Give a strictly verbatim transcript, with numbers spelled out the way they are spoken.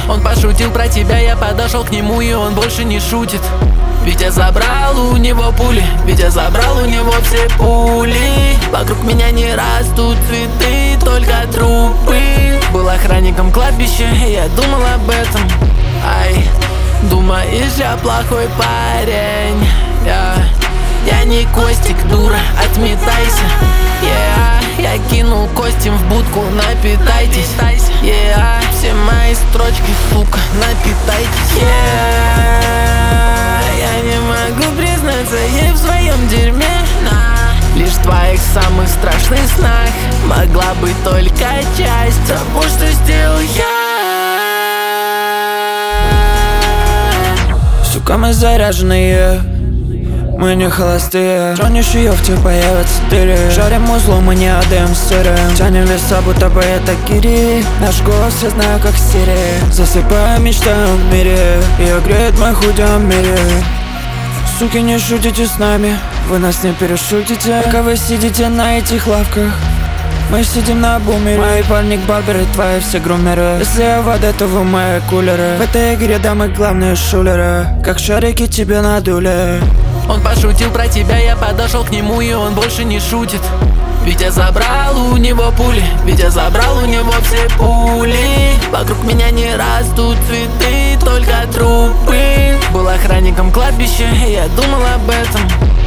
Он пошутил про тебя, я подошел к нему, и он больше не шутит. Ведь я забрал у него пули, ведь я забрал у него все пули. Вокруг меня не растут цветы, только трупы. Был охранником кладбища, и я думал об этом. Ай, думаешь, я плохой парень? Я, я не Костик, дура, отметайся. Yeah, я кинул Костем в будку, напитайтесь. Yeah, все мои строчки, сука, напитайтесь. Yeah, я не могу признаться ей в своем дерьме. Nah. Лишь в твоих самых страшных снах могла быть только часть того, что сделал я. Сука, мы заряженные, мы не холостые. Тронешь ее, в тебе появятся дыры. Жарим узлом, мы не отдаем сыры. Тянем веса, будто бы это гири. Наш голос я знаю, как Сири. Засыпаю, мечтаю в мире. Ее греет мой худи в мире. Суки, не шутите с нами, вы нас не перешутите. Пока вы сидите на этих лавках, мы сидим на бумере. Мои парни барберы, твои все грумеры. Если я вода, то вы мои кулеры. В этой игре дамы главные шулеры. Как шарики тебе надули. Он пошутил про тебя, я подошел к нему, и он больше не шутит. Ведь я забрал у него пули, ведь я забрал у него все пули. Вокруг меня не растут цветы, только трупы. Был охранником кладбища, и я думал об этом.